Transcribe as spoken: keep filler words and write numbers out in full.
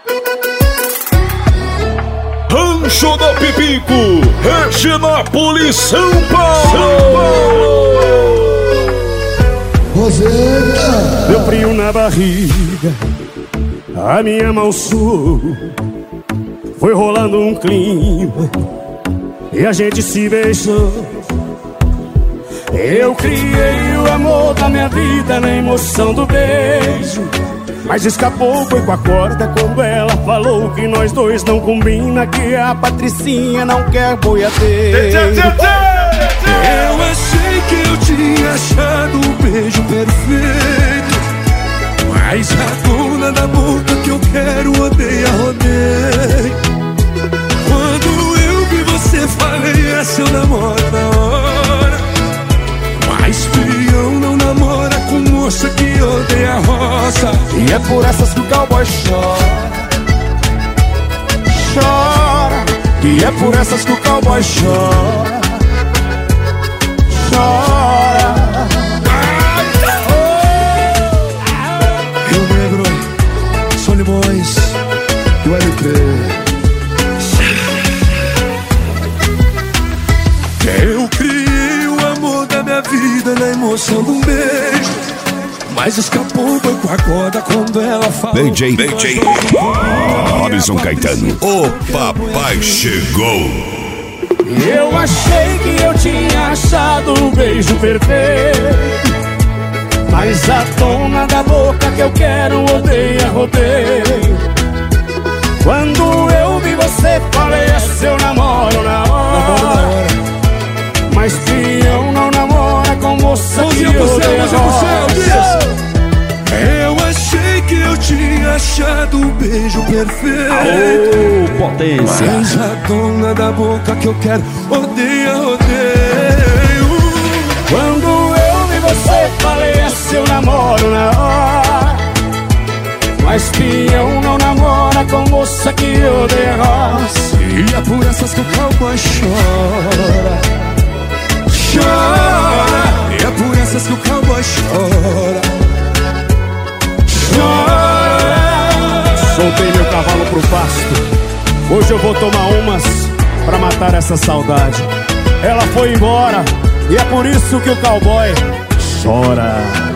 Rancho do Pipico, Reginópolis, São Paulo. Deu frio na barriga, a minha mão suou, foi rolando um clima e a gente se beijou. Eu criei o amor da minha vida na emoção do beijo, mas escapou, foi com a corda quando ela falou que nós dois não combina, que a Patricinha não quer boiadeiro. Eu achei que eu tinha achado o beijo perfeito, mas a dona da boca que eu quero odeia, rodeio. Quando eu vi você falei, essa eu namoro na hora, mas fião não namora com moça que odeia a roça. E é por essas que o cowboy chora, chora. E é por essas que o cowboy chora, chora. Rio Negro, São Limões e o L P. Eu criei o amor da minha vida na emoção de um beijo, mas escapou, foi com a corda quando ela falou. D J, D J Robson Caetano, o papai chegou. Eu achei que eu tinha achado o beijo perfeito, mas a dona da boca que eu quero odeia, rodeio. Quando eu vi você falei, é seu namoro na hora, mas fião não namora com moça que odeia a roça. Eu achei que eu tinha achado o beijo perfeito. Aô, potência. Mas a dona da boca que eu quero odeia, odeio. Quando eu vi você falei, é seu namoro na hora, mas peão não namora com moça que odeia roça. E é por essas que o cowboy chora, chora. E é por essas que o cowboy chora, chora. Soltei meu cavalo pro pasto, hoje eu vou tomar umas pra matar essa saudade. Ela foi embora e é por isso que o cowboy chora.